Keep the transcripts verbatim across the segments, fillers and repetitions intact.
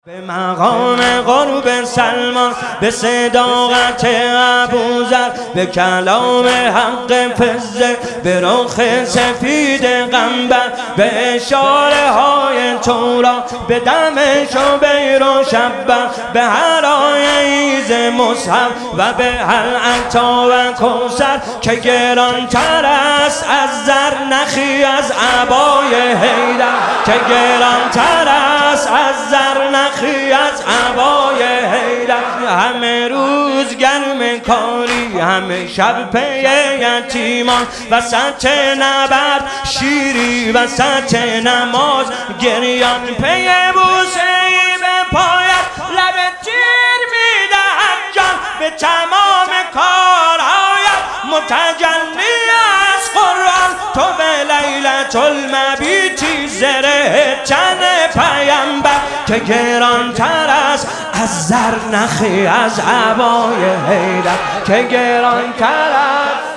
به مقام قرب سلمان، به صداقت ابوذر، به کلام حق فزه، به رخ سفید قنبر، به اشاره های تورا، به دم شبیر و شبر، به هرای ایز مصحف و به هل عطا و کوثر، که گرانتر است از زر نخی از عبای حیدر، که گرانتر است از زر نخی از عبای حیدر. همه روز گرم کاری، همه شب پی یتیمان، وسط نبرد شیری، وسط نماز گریان، پی بوسه ای به پایت لب تیر میدهد جان، به تمام کارهایت متجلی از قرآن. تو به لیلة المبیتی زره تن پیمبر، که گرانتر است از زر نخی از عبای حیدر، که گرانتر است.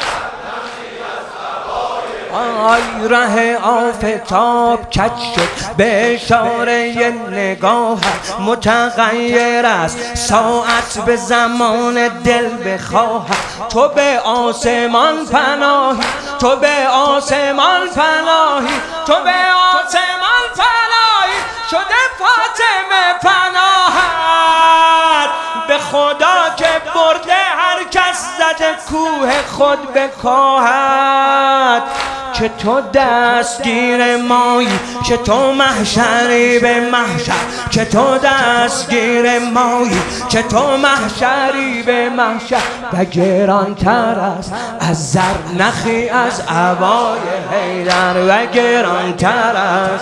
آی ره آفتاب کج شد به اشاره نگاهت، متغیر است ساعت به زمان دل بخواهد. تو به آسمان پناهی، تو به آسمان پناهی، تو به آسمان پناهی، شده فاطمه پناهت. به خدا که برده هر کس زده کوه خود به کاهت، که تو دستگیر مایی، که تو محشری به محشر، که تو دستگیر مایی، که تو محشری به محشر. و گرانتر است از زر نخی از عبای حیدر، و گرانتر است.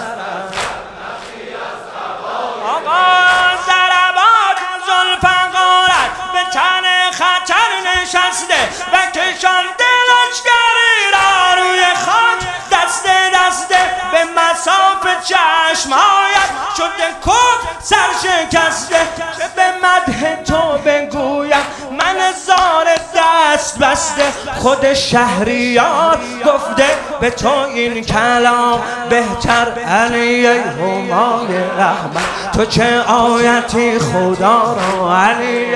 نشسته و کشان دلش گری را روی خاک، دسته دسته به مساف چشمهایت شده کف سرشکسته. که به مدح تو بگویم من زار دست بسته، خود شهریار گفته به تو این کلام بهتر. علی همای رحمت، تو چه آیتی خدا را. علی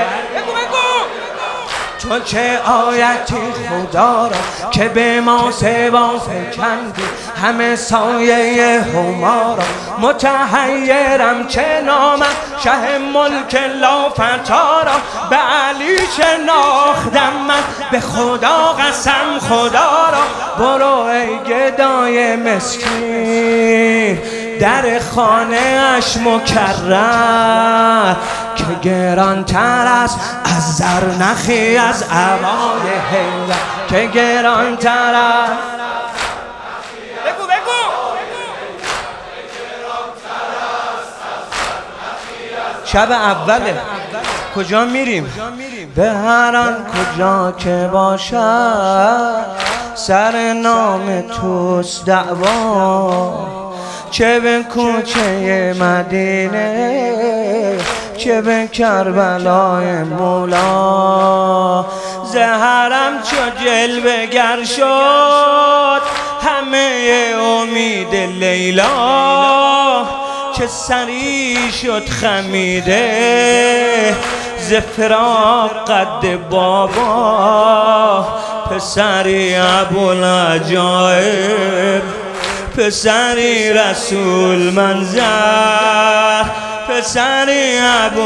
تو چه آیتی خدا را، که به ما سوا فکندی همه سایه هما را. متحیرم چه نامم شه ملک لافتا را، به علی شناختم من به خدا قسم خدا را. برو ای گدای مسکین در خانه اش مکرر، که گرانتر است از زر نخی از عبای حیدر، که گرانتر است. بگو بگو شب اوله کجا میریم؟ به هر آن کجا که باشد سر نام توست دعوا، چه به کوچه مدینه، چه به کربلای مولا. زهرم چو جلوه گر شد همه امید لیلا، چه سری شد خمیده ز فراق قد بابا. پسری ابوالعجایب، پسری رسول منظر، پسری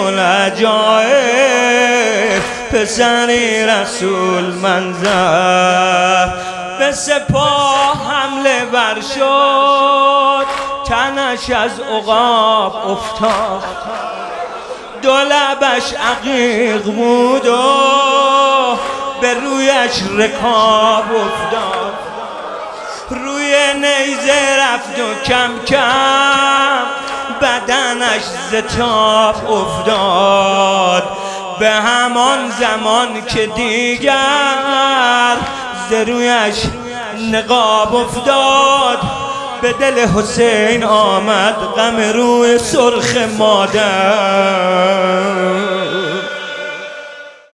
ابوالعجایب، پسری رسول منظر. به سپاه حمله بر شد تنش از عقاب افتاد، دو لبش عقیق بود و به رویش رکاب افتاد. روی نیزه رفت و کم کم بدنش ز تاب افتاد. به همان زمان که دیگر ز رویش نقاب افتاد، به دل حسین آمد غم روی سرخ مادر.